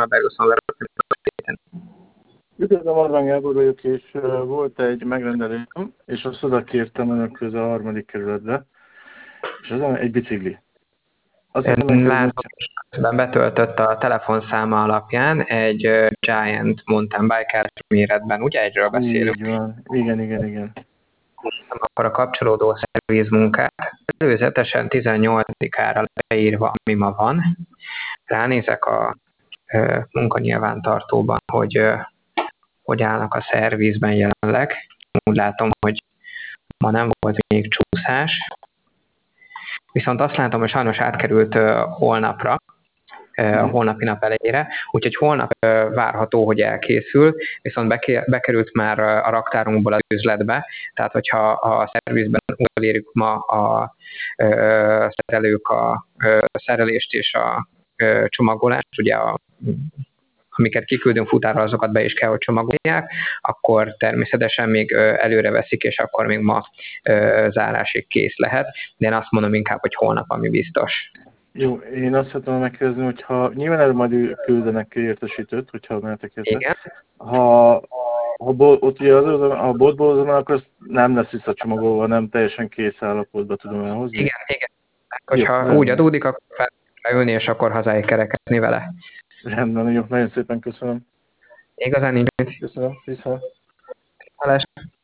Beruszon Üdvözlöm, Orbán Gábor vagyok, és volt egy megrendelésem, és azt oda kértem önökhöz a 3. kerületbe, és azon egy bicikli. Azt szeretném megkérdezni, Látom, hogy betöltött a telefonszáma alapján egy Giant mountain bike méretben, ugye egyről beszélünk? Így van, igen. Akkor a kapcsolódó szervizmunkát előzetesen 18-ára leírva, ami ma van. Ránézek a munkanyilvántartóban, hogy állnak a szervizben jelenleg. Úgy látom, hogy ma nem volt még csúszás. Viszont azt látom, hogy sajnos átkerült holnapra, a holnapi nap elejére, úgyhogy holnap várható, hogy elkészül, viszont bekerült már a raktárunkból az üzletbe, tehát hogyha a szervizben elérjük ma a szerelők a szerelést és a csomagolást, ugye amiket kiküldünk futára, azokat be is kell, hogy csomagolják, akkor természetesen még előre veszik, és akkor még ma zárásig kész lehet, de én azt mondom inkább, hogy holnap, ami biztos. Jó, én azt szeretném megkérdezni, hogyha nyilván erről majd küldenek értesítőt, hogyha mennetek érte. Igen. Ha ott ugye a boltból azon, akkor azt nem lesz visszacsomagolva, nem teljesen kész állapotba tudom elhozni? Igen. Hogyha úgy adódik, akkor fel kell ülni, és akkor hazáig kerekedni vele. Rendben, jó, nagyon szépen köszönöm. Igazán nincs mit. Köszönöm, viszont. Hallás.